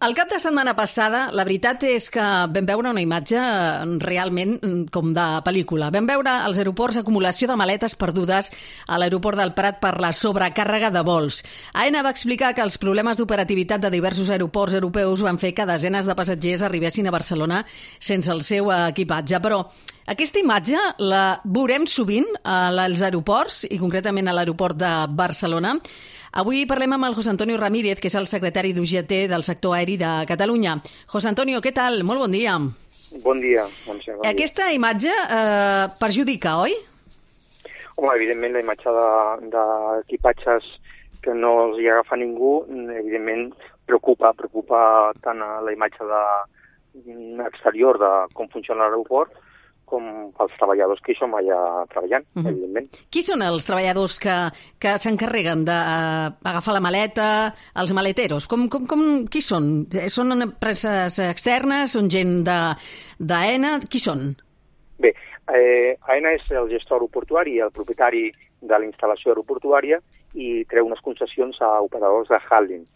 El cap de setmana passada, la veritat és que vam veure una imatge realment com de pel·lícula. Vam veure als aeroports acumulació de maletes perdudes a l'aeroport del Prat per la sobrecàrrega de vols. AENA va explicar que els problemes d'operativitat de diversos aeroports europeus van fer que desenes de passatgers arribessin a Barcelona sense el seu equipatge. Però aquesta imatge la veurem sovint als aeroports i concretament a l'aeroport de Barcelona. Avui parlem amb el José Antonio Ramírez, que és el secretari d'UGT del sector aeri de Catalunya. José Antonio, què tal? Molt bon dia. Bon dia. Bon dia. Aquesta imatge perjudica, oi? Home, evidentment, la imatge d'equipatges que no els hi agafa ningú, evidentment, preocupa tant la imatge exterior de com funciona l'aeroport, com els treballadors que hi som allà treballant, evidentment. Qui són els treballadors que s'encarreguen d'agafar la maleta, els maleteros? Qui són? Són empreses externes? Són gent d'AENA? Qui són? Bé, AENA és el gestor aeroportuari i el propietari de la instal·lació aeroportuària i treu unes concessions a operadors de handling.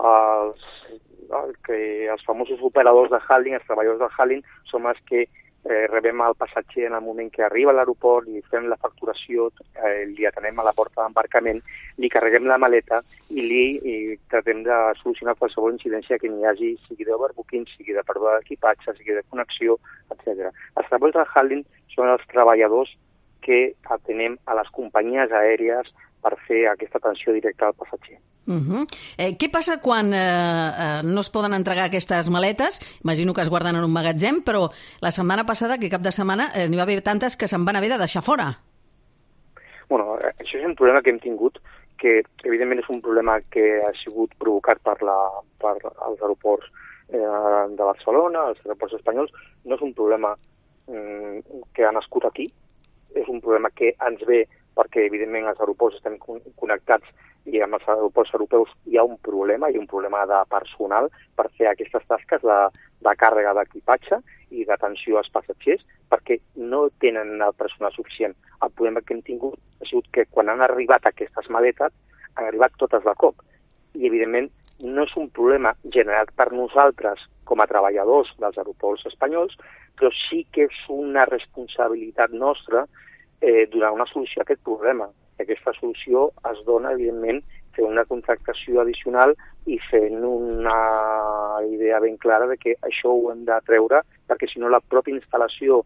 Els famosos operadors de handling, els treballadors de handling, són els que rebem el passatger en el moment que arriba a l'aeroport, li fem la facturació, li atenem a la porta d'embarcament, li carreguem la maleta i li tratem de solucionar qualsevol incidència que n'hi hagi, sigui d'overbooking, sigui de pèrdua d'equipatge, sigui de connexió, etc. Els treballadors de handling són els treballadors que atenem a les companyies aèries per fer aquesta atenció directa al passatger. Què passa quan no es poden entregar aquestes maletes? Imagino que es guarden en un magatzem, però la setmana passada, que cap de setmana, n'hi va haver tantes que se'n van haver de deixar fora. Bueno, això és un problema que hem tingut, que evidentment és un problema que ha sigut provocat per als aeroports de Barcelona, els aeroports espanyols. No és un problema que ha nascut aquí, és un problema que ens ve perquè, evidentment, els aeroports estan connectats i amb els aeroports europeus hi ha un problema de personal per fer aquestes tasques de càrrega d'equipatge i d'atenció als passatgers, perquè no tenen el personal suficient. El problema que hem tingut ha sigut que quan han arribat aquestes maletes, han arribat totes de cop. I, evidentment, no és un problema generat per nosaltres com a treballadors dels aeroports espanyols, però sí que és una responsabilitat nostra donar una solució a aquest problema. Aquesta solució es dona, evidentment, fent una contractació addicional i fent una idea ben clara de que això ho hem de treure, perquè si no la pròpia instal·lació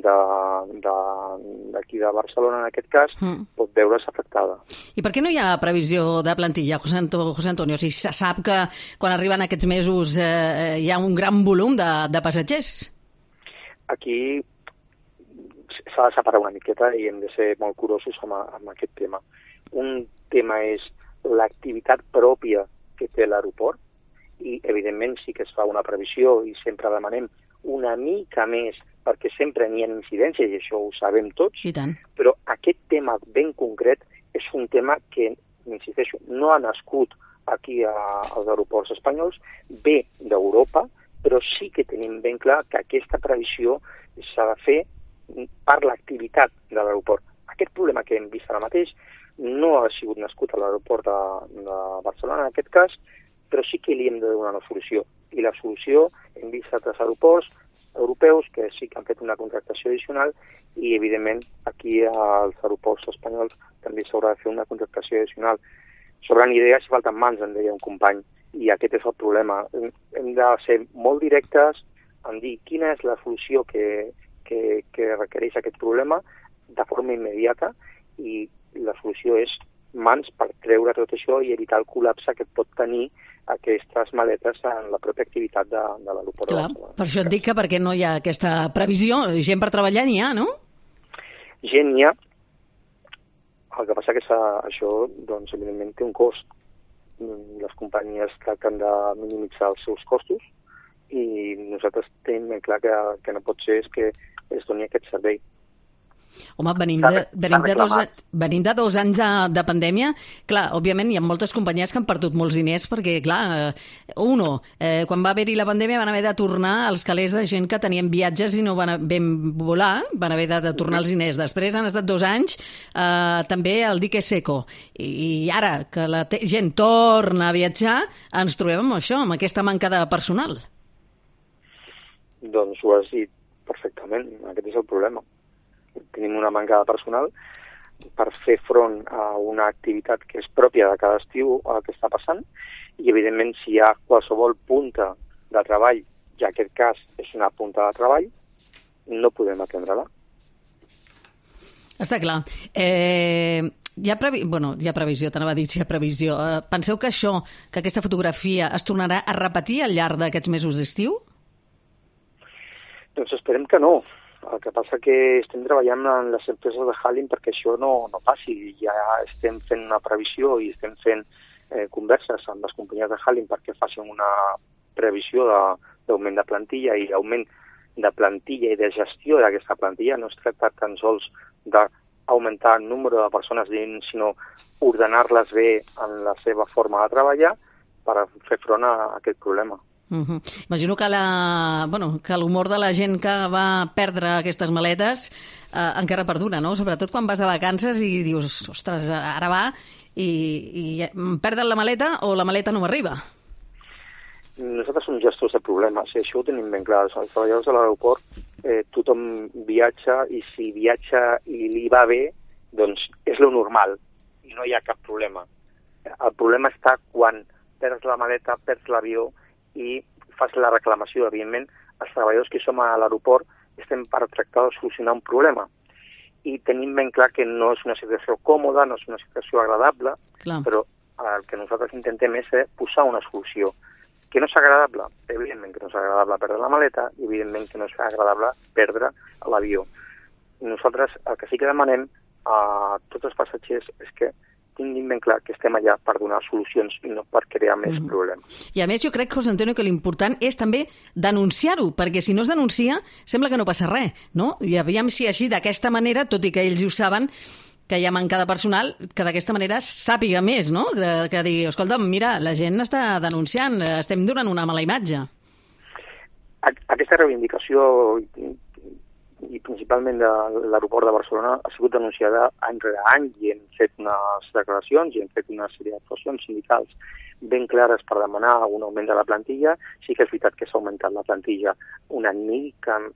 d'aquí de Barcelona, en aquest cas, pot veure's afectada. I per què no hi ha previsió de plantilla, José Antonio? Si se sap que quan arriben aquests mesos hi ha un gran volum de passatgers. Aquí s'ha de separar una miqueta i hem de ser molt curosos amb aquest tema. Un tema és l'activitat pròpia que té l'aeroport i, evidentment, sí que es fa una previsió i sempre demanem una mica més perquè sempre n'hi ha incidències i això ho sabem tots. I tant. Però aquest tema ben concret és un tema que, insisteixo, no ha nascut aquí als aeroports espanyols, ve d'Europa, però sí que tenim ben clar que aquesta previsió s'ha de fer per l'activitat de l'aeroport. Aquest problema que hem vist ara mateix no ha sigut nascut a l'aeroport de Barcelona, en aquest cas, però sí que li hem de donar una solució. I la solució, hem vist altres aeroports europeus que sí que han fet una contractació addicional i, evidentment, aquí als aeroports espanyols també s'haurà de fer una contractació addicional. Sobren idees i falten mans, em deia un company, i aquest és el problema. Hem de ser molt directes en dir quina és la solució que requereix aquest problema de forma immediata i la solució és mans per treure tot això i evitar el col·lapse que pot tenir aquestes maletes en la pròpia activitat de l'aeroport. Clar, per això et dic que perquè no hi ha aquesta previsió, gent per treballar n'hi ha, no? Gent n'hi ha, el que passa que això, doncs, evidentment, té un cost. Les companyies tracten de minimitzar els seus costos i nosaltres tenim ben clar que no pot ser que es doni aquest servei. Home, venim de 2 anys de pandèmia. Clar, òbviament hi ha moltes companyies que han perdut molts diners perquè, clar, quan va haver-hi la pandèmia van haver de tornar els calés de gent que tenien viatges i no van volar, van haver de tornar els diners. Després han estat 2 anys també el dique seco. I ara que la gent torna a viatjar, ens trobem amb això, amb aquesta manca de personal. Doncs ho has dit perfectament, aquest és el problema. Tenim una manca de personal per fer front a una activitat que és pròpia de cada estiu el que està passant i, evidentment, si hi ha qualsevol punta de treball, i en aquest cas és una punta de treball, no podem atendre-la. Està clar. Hi ha previsió, t'anava a dir si hi ha previsió. Penseu que aquesta fotografia es tornarà a repetir al llarg d'aquests mesos d'estiu? Doncs esperem que no. El que passa que estem treballant en les empreses de Hallin perquè això no passi. Ja estem fent una previsió i estem fent converses amb les companyies de Hallin perquè facin una previsió d'augment de plantilla i augment de plantilla i de gestió d'aquesta plantilla. No es tracta tan sols d'augmentar el número de persones dins, sinó ordenar-les bé en la seva forma de treballar per fer front a aquest problema. Imagino que l'humor de la gent que va perdre aquestes maletes encara perdura, no? Sobretot quan vas de vacances i dius, ostres, ara va i perden la maleta o la maleta no m'arriba. Nosaltres som gestors de problemes, i això ho tenim ben clar. Els treballadors de l'aeroport, tothom viatja, i si viatja i li va bé, doncs és lo normal, i no hi ha cap problema. El problema està quan perds la maleta, perds l'avió, i fas la reclamació. Evidentment, els treballadors que som a l'aeroport estem per tractar de solucionar un problema. I tenim ben clar que no és una situació còmoda, no és una situació agradable, però el que nosaltres intentem és posar una solució. Que no és agradable? Evidentment que no és agradable perdre la maleta i evidentment que no és agradable perdre l'avió. Nosaltres el que sí que demanem a tots els passatgers és que tinguin ben clar que estem allà per donar solucions i no per crear més problemes. I a més jo crec, José Antonio, que l'important és també denunciar-ho, perquè si no es denuncia sembla que no passa res, no? I aviam si així d'aquesta manera, tot i que ells ho saben, que hi ha manca de personal, que d'aquesta manera sàpiga més, no? Que digui, escolta'm, mira, la gent està denunciant, estem donant una mala imatge. Aquesta reivindicació i principalment de l'aeroport de Barcelona ha sigut denunciada any rere any i hem fet unes declaracions i hem fet una sèrie d'actuacions sindicals ben clares per demanar un augment de la plantilla. Sí que és veritat que s'ha augmentat la plantilla un any i mig en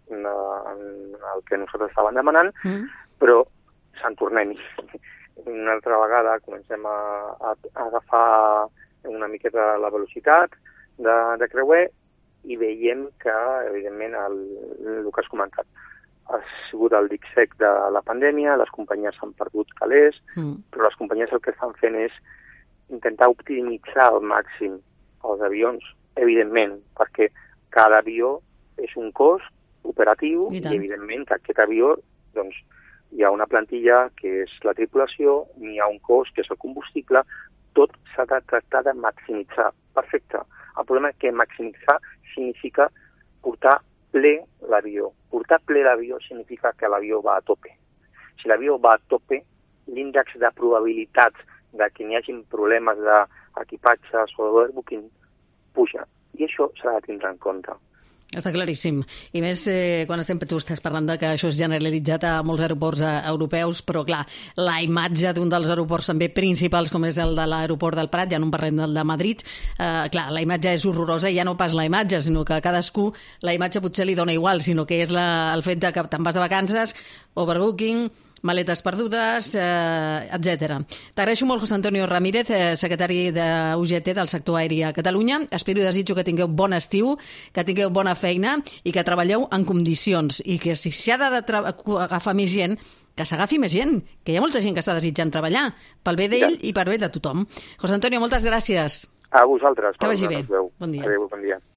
el que nosaltres estàvem demanant, però se'n tornem. Una altra vegada comencem a agafar una miqueta la velocitat de creuer i veiem que, evidentment, el que has comentat, ha sigut el dic sec de la pandèmia, les companyies han perdut calés, però les companyies el que estan fent és intentar optimitzar al màxim els avions, evidentment, perquè cada avió és un cost operatiu i evidentment que aquest avió doncs, hi ha una plantilla que és la tripulació, hi ha un cost que és el combustible, tot s'ha de tractar de maximitzar. Perfecte. El problema és que maximitzar significa portar ple l'avió. Portar ple l'avió significa que l'avió va a tope. Si l'avió va a tope, l'índex de probabilitats de que n'hi hagi problemes d'equipatges o d'overbooking puja. I això s'ha de tindre en compte. Està claríssim. I més quan tu estàs parlant de que això és generalitzat a molts aeroports europeus, però clar, la imatge d'un dels aeroports també principals, com és el de l'aeroport del Prat, ja no en parlem del de Madrid, clar, la imatge és horrorosa i ja no pas la imatge, sinó que a cadascú la imatge potser li dona igual, sinó que és el fet de que te'n vas de vacances, overbooking, maletes perdudes, etc. T'agraeixo molt, José Antonio Ramírez, secretari de UGT del sector aeri a Catalunya. Espero i desitjo que tingueu bon estiu, que tingueu bona feina i que treballeu en condicions i que si s'ha d'agafar més gent, que s'agafi més gent, que hi ha molta gent que està desitjant treballar pel bé d'ell i per bé de tothom. José Antonio, moltes gràcies. A vosaltres. Que vagi bé. Bon dia. Adéu, bon dia.